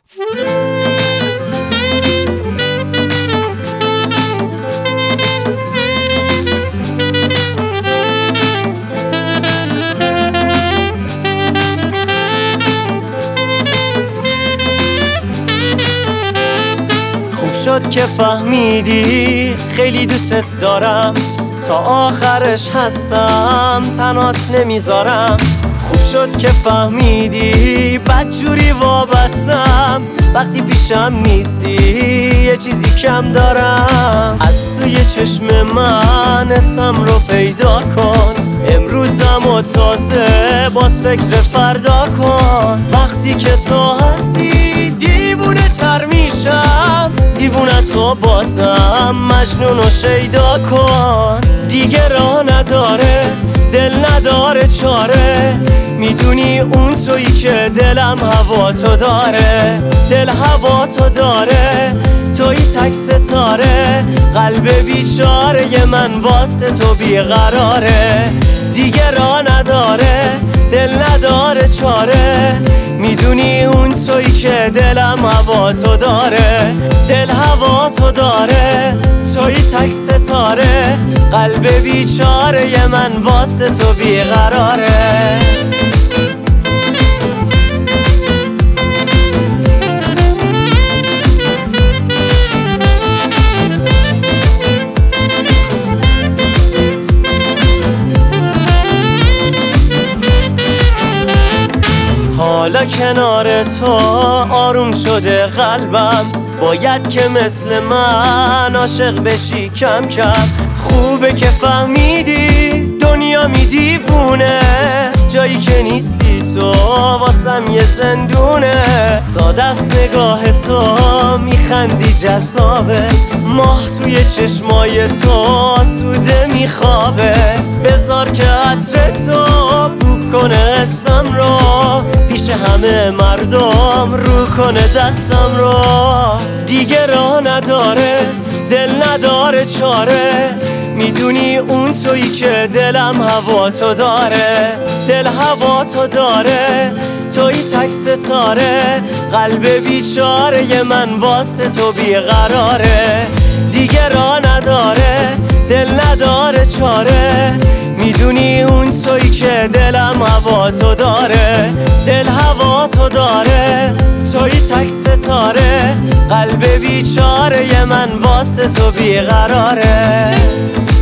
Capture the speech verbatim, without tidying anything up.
شد که فهمیدی خیلی دوستت دارم، تا آخرش هستم تنات نمیذارم. خوب شد که فهمیدی بدجوری وابستم، وقتی پیشم نیستی یه چیزی کم دارم. از توی چشم من اسم رو پیدا کن، امروزم و تازه باز فکر فردا کن. وقتی که تو هستی دیوونه تر میشم، دیوونه تو بازم مجنون و شیدا کن. دیگه راه نداره دل نداره چاره، میدونی اون تویی که دلم هوا تو داره. دل هوا تو داره، تویی تک ستاره، قلب بیچاره من واسه تو بیقراره. دیگه راه نداره دل نداره چاره، میدونی اون تویی که دلم هوا تو داره. دل هوا تو داره، تویی تک ستاره، قلب بیچاره من واسه تو بیقراره. حالا کنار تو آروم شده قلبم، باید که مثل من عاشق بشی کم کم. خوبه که فهمیدی دنیا می دیوونه، جایی که نیستی تو واسم یه زندونه. ساده است نگاه تو میخندی جذابه، ماه توی چشمای تو آسوده میخوابه. بذار که عطر تو بو کنه قسم رو، پیش همه مردم رو کنه دستم رو. دیگه راه نداره دل نداره چاره، میدونی اون تویی که دلم هوا تو داره. دل هوا تو داره، تویی تک ستاره، قلب بیچاره من واسه تو بیقراره. دیگه راه نداره دل نداره چاره، میدونی اون تویی که دلم هوا تو داره. دل هوا تو داره، تویی تک ستاره، قلب بیچاره من واسه تو بیقراره.